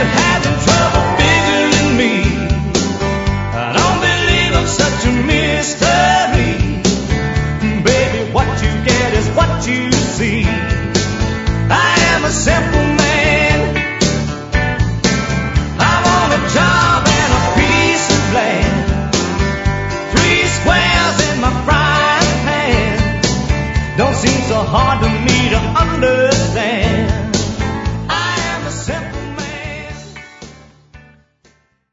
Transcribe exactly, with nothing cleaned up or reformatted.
you're having trouble figuring me. I don't believe I'm such a mystery. Baby, what you get is what you see. I am a simple man. I want a job and a piece of land. Three squares in my frying pan. Don't seem so hard to me